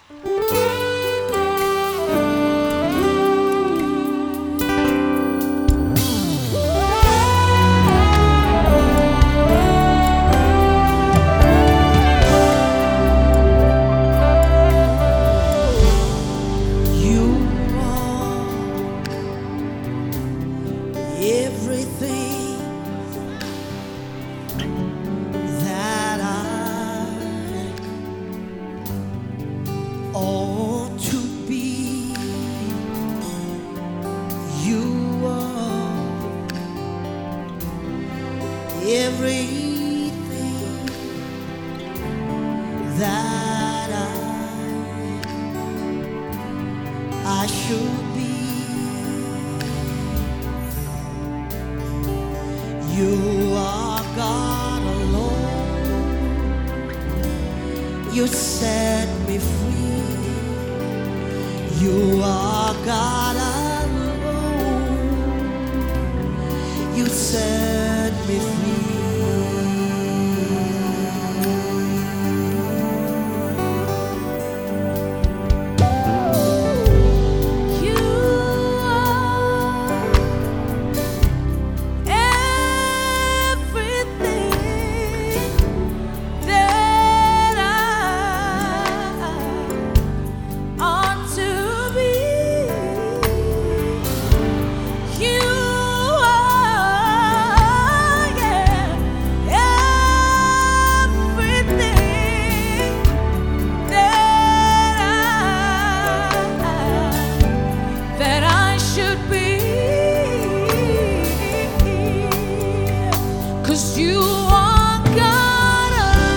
Everything that I ought to be, you are everything that I should be. You are God alone. You set me free. You are God alone. You set me free. You are God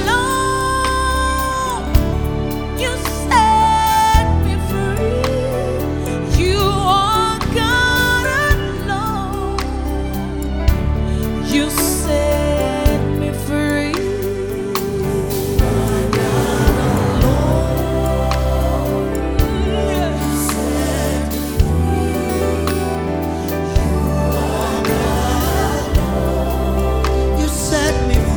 alone. You set me free. You are God alone. You set me free. You are God alone. You set me free. You are God alone. You set me free.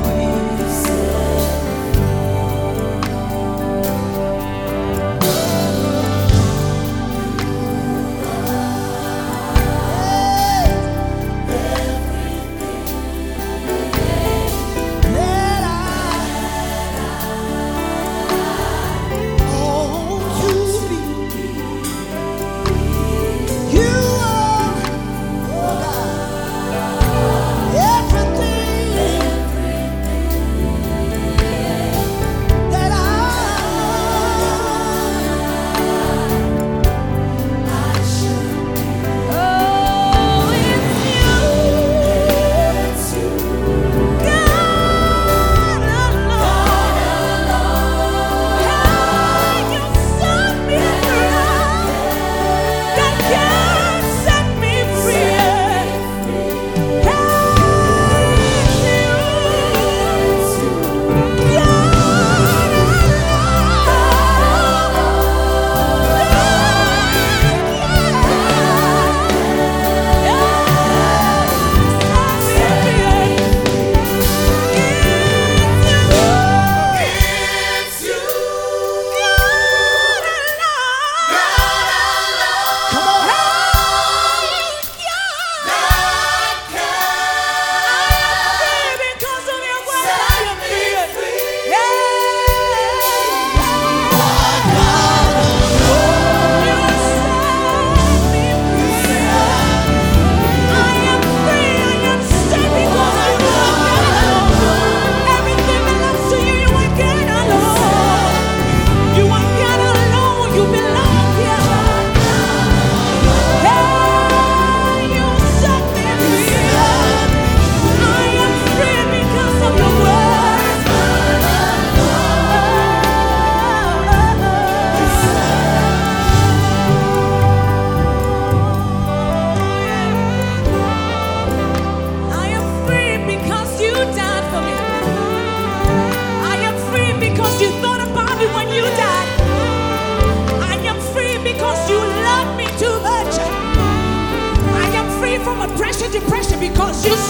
Depression because you